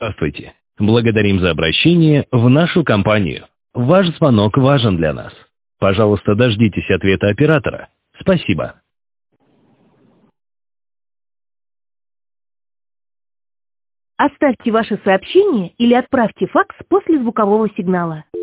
Здравствуйте. Благодарим за обращение в нашу компанию. Ваш звонок важен для нас. Пожалуйста, дождитесь ответа оператора. Спасибо. Оставьте ваше сообщение или отправьте факс после звукового сигнала.